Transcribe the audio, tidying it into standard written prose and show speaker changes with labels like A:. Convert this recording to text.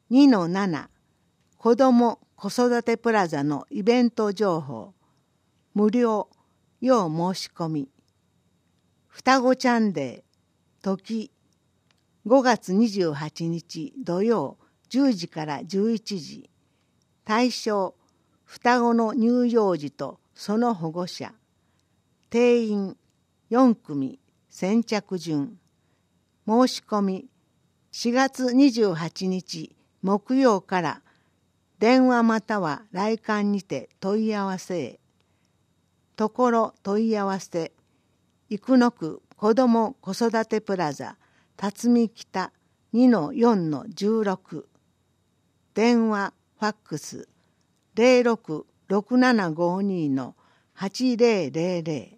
A: 2-7子ども子育てプラザのイベント情報無料要申し込み双子ちゃんデー時5月28日土曜10時から11時対象双子の乳幼児とその保護者定員4組先着順申し込み4月28日木曜から電話または来館にて問い合わせへ。ところ問い合わせ生野区子ども子育てプラザ辰巳北 2-4-16 電話ファックス 066752-8000